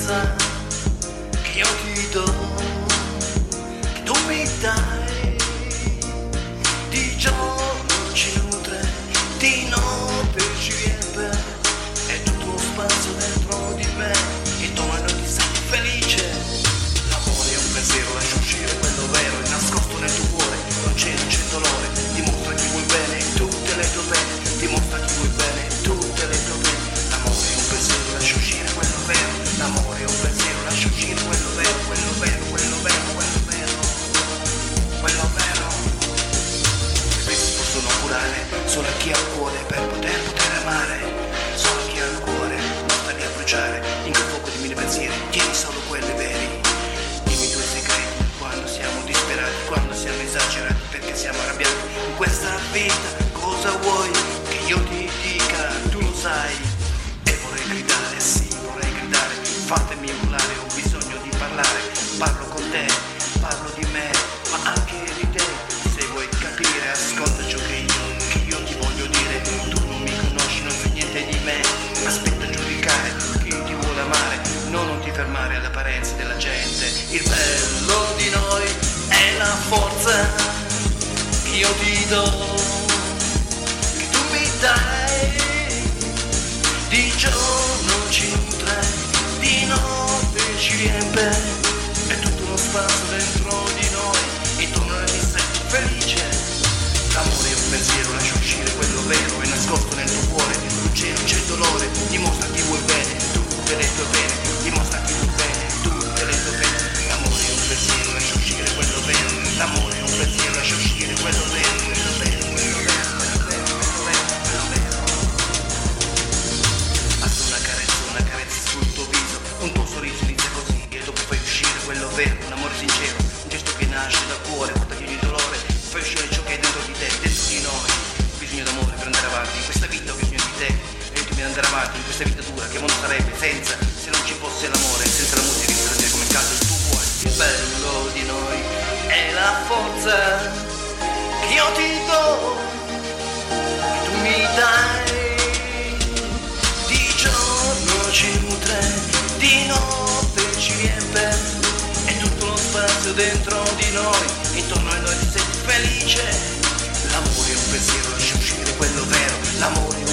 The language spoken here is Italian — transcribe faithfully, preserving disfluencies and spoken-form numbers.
forza che io ti do, che tu mi dai, di giorno ci nutre, di notte ci riempie, è tutto uno spazio dentro di me, intorno a noi ti senti felice. L'amore è un pensiero, lascia uscire quello vero, è nascosto nel tuo cuore, non c'è, non c'è dolore, dimostra chi vuoi bene in tutte le tue pene, dimostra chi vuoi bene in tutte le tue pene. L'amore è un pensiero, lascia uscire quello vero, l'amore è un pensiero, lascia uscire quello vero, quello vero, quello vero, quello vero, quello vero. I pensi possono curare solo a chi ha il cuore per poter poter amare, solo a chi ha il cuore non starli a bruciare in quel fuoco di mille pensieri, tieni solo quelli veri. Dimmi i tuoi segreti quando siamo disperati, quando siamo esagerati, perché siamo arrabbiati in questa vita. Cosa vuoi che io ti dica? Tu lo sai. E vorrei gridare, sì, vorrei gridare, fatemi urlare, ho bisogno di parlare, parlo con te, parlo di me, ma anche di te. Se vuoi capire, ascolta ciò che io, che io ti voglio dire. Tu non mi conosci, non sai niente di me, aspetta a giudicare chi ti vuole amare, no, non ti fermare alle apparenze della gente. Il bello di noi è la forza che io ti do, che tu mi dai, di giorno ci nutre, di notte ci riempie, è tutto uno spazio dentro di noi, intorno a noi ti senti felice. L'amore è un pensiero, lascia uscire quello vero, è nascosto nel tuo cuore, non c'è, non c'è dolore, dimostra chi vuoi bene in tutte le tue pene, dimostra chi vuoi bene in tutte le tue pene. L'amore è un pensiero, lascia uscire quello vero, l'amore è un pensiero, lascia uscire quello vero, quello vero, quello vero, quello vero, quello vero, quello vero. Basta una carezza, una carezza sul tuo viso, un tuo sorriso inizia così e dopo fai uscire quello vero, un amore sincero, un gesto che nasce dal cuore, porta via ogni dolore, fai uscire ciò che è dentro di te, dentro di noi. Ho bisogno d'amore per andare avanti, in questa vita ho bisogno di te, aiutami ad andare avanti in questa vita dura, che mondo sarebbe senza, se non ci fosse l'amore, senza la musica che sarebbe come caldo il tuo cuore. Il bello di noi è la forza che io ti do, che tu mi dai, di giorno ci nutre, di notte ci riempie, è tutto uno spazio dentro di noi, intorno a noi ti senti felice. L'amore è un pensiero, lascia uscire quello vero, l'amore